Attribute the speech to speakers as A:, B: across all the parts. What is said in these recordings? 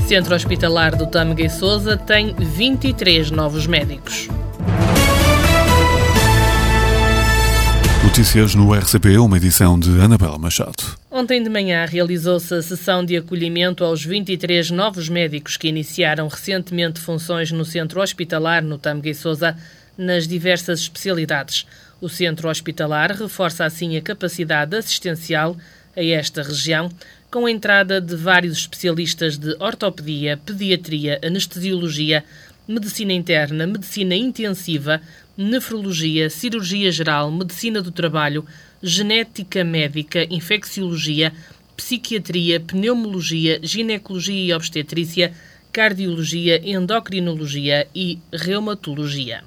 A: Centro Hospitalar do Tâmega e Sousa tem 23 novos médicos.
B: Notícias no RCP, uma edição de Anabela Machado.
A: Ontem de manhã realizou-se a sessão de acolhimento aos 23 novos médicos que iniciaram recentemente funções no Centro Hospitalar no Tâmega e Sousa, nas diversas especialidades. O Centro Hospitalar reforça assim a capacidade assistencial a esta região, com a entrada de vários especialistas de ortopedia, pediatria, anestesiologia, medicina interna, medicina intensiva, nefrologia, cirurgia geral, medicina do trabalho, genética médica, infecciologia, psiquiatria, pneumologia, ginecologia e obstetrícia, cardiologia, endocrinologia e reumatologia.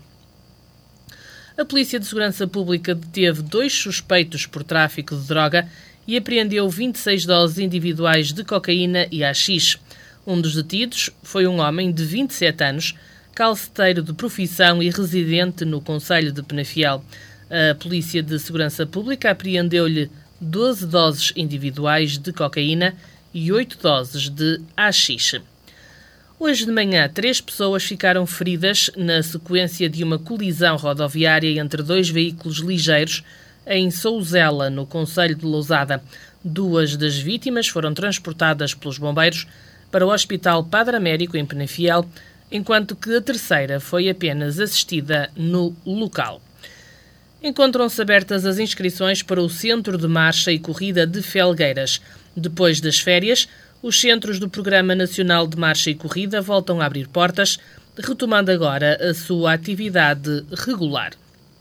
A: A Polícia de Segurança Pública deteve 2 suspeitos por tráfico de droga e apreendeu 26 doses individuais de cocaína e haxixe. Um dos detidos foi um homem de 27 anos, calceteiro de profissão e residente no concelho de Penafiel. A Polícia de Segurança Pública apreendeu-lhe 12 doses individuais de cocaína e 8 doses de haxixe. Hoje de manhã, 3 pessoas ficaram feridas na sequência de uma colisão rodoviária entre 2 veículos ligeiros em Souzela, no concelho de Lousada. 2 das vítimas foram transportadas pelos bombeiros para o Hospital Padre Américo, em Penafiel, enquanto que a terceira foi apenas assistida no local. Encontram-se abertas as inscrições para o Centro de Marcha e Corrida de Felgueiras. Depois das férias, os centros do Programa Nacional de Marcha e Corrida voltam a abrir portas, retomando agora a sua atividade regular.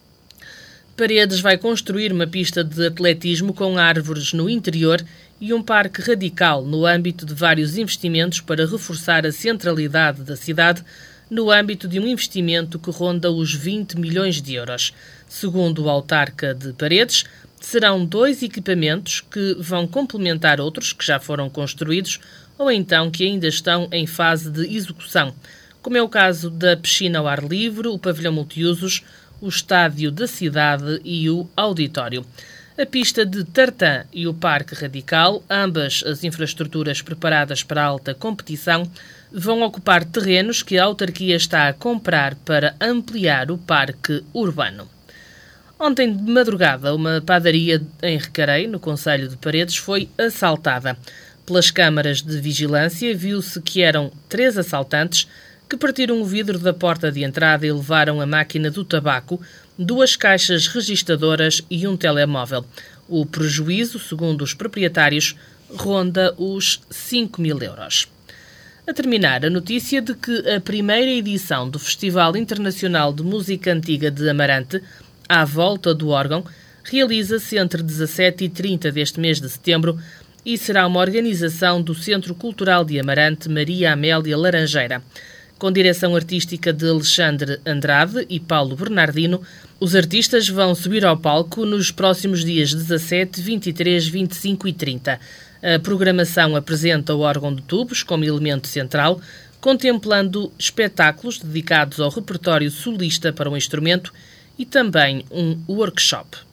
A: Paredes vai construir uma pista de atletismo com árvores no interior e um parque radical no âmbito de vários investimentos para reforçar a centralidade da cidade no âmbito de um investimento que ronda os 20 milhões de euros. Segundo o autarca de Paredes, serão 2 equipamentos que vão complementar outros que já foram construídos ou então que ainda estão em fase de execução, como é o caso da piscina ao ar livre, o pavilhão multiusos, o estádio da cidade e o auditório. A pista de tartan e o parque radical, ambas as infraestruturas preparadas para alta competição, vão ocupar terrenos que a autarquia está a comprar para ampliar o parque urbano. Ontem de madrugada, uma padaria em Recarei, no concelho de Paredes, foi assaltada. Pelas câmaras de vigilância, viu-se que eram 3 assaltantes que partiram o vidro da porta de entrada e levaram a máquina do tabaco, 2 caixas registadoras e um telemóvel. O prejuízo, segundo os proprietários, ronda os 5.000 euros. A terminar, a notícia de que a primeira edição do Festival Internacional de Música Antiga de Amarante, à volta do órgão, realiza-se entre 17 e 30 deste mês de setembro e será uma organização do Centro Cultural de Amarante Maria Amélia Laranjeira. Com direção artística de Alexandre Andrade e Paulo Bernardino, os artistas vão subir ao palco nos próximos dias 17, 23, 25 e 30. A programação apresenta o órgão de tubos como elemento central, contemplando espetáculos dedicados ao repertório solista para o instrumento e também um workshop.